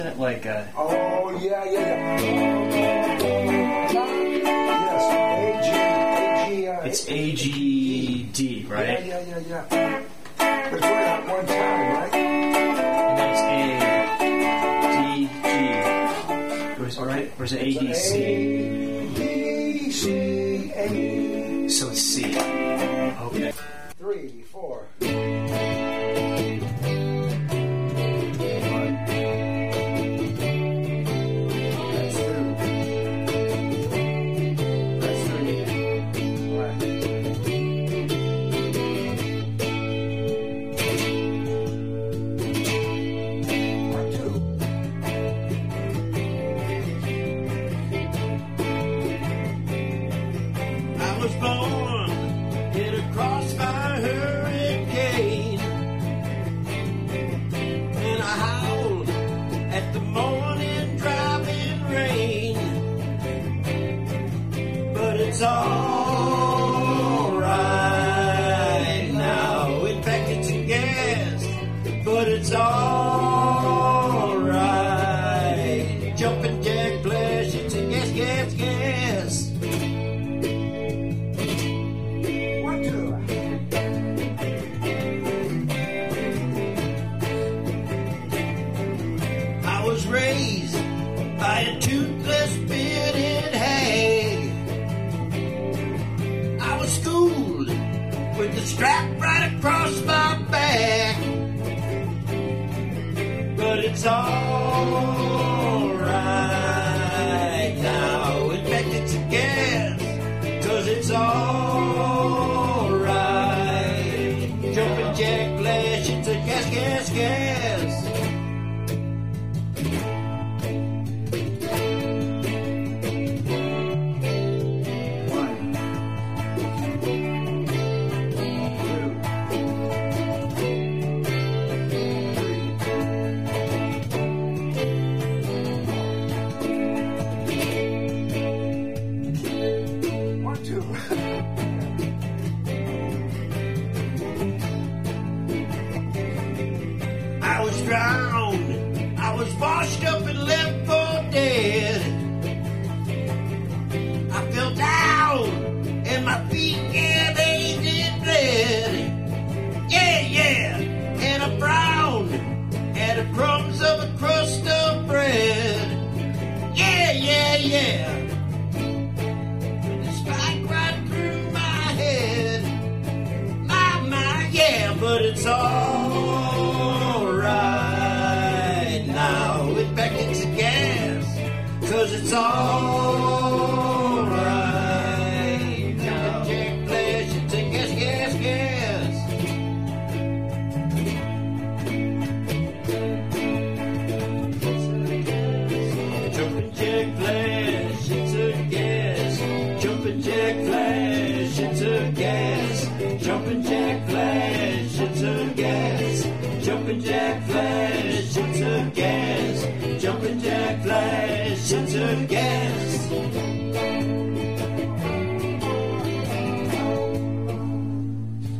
Like Oh, yeah. Yes, it's AGD, right? Yeah. It's right at one time, right? And that's ADG. Or is it ADC? ADC. So it's C. Okay. 3, 4. It's alright now. In fact, it's a gas, but it's alright. Jumping jack flash, it's a gas. 1, 2. I was raised by a toothless bearded hag. I was schooled with the strap right across my back. But it's alright now. In fact, it's a gas, 'cause it's alright. Jumping jack flash, it's a gas. 2. I was drowned, I was washed up and left for dead. I fell down, and my feet, yeah, they did bled. Yeah, and I frowned at the crumbs of a crust of bread. Yeah. The spike right through my head. My, yeah, but it's alright now. In fact, it's a gas, 'cause it's alright now. Jack flash, it's a gas. Jumping jack flash, it's a gas. Jumping jack flash, it's a gas. Jumping jack flash, it's a gas. Jumping jack flash, it's a gas. Jumping jack flash, it's a gas.